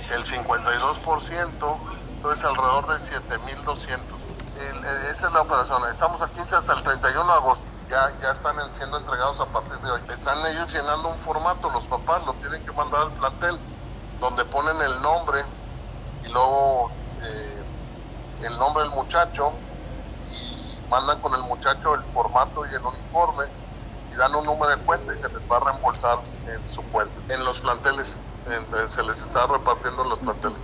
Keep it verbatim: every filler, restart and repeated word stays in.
el cincuenta y dos por ciento, entonces alrededor de siete mil doscientos. El, el, esa es la operación. Estamos a quince hasta el treinta y uno de agosto. Ya, ya están siendo entregados a partir de hoy. Están ellos llenando un formato, los papás lo tienen que mandar al plantel, donde ponen el nombre y luego eh, el nombre del muchacho, y mandan con el muchacho el formato y el uniforme y dan un número de cuenta y se les va a reembolsar en su cuenta. En los planteles, en, se les está repartiendo en los planteles.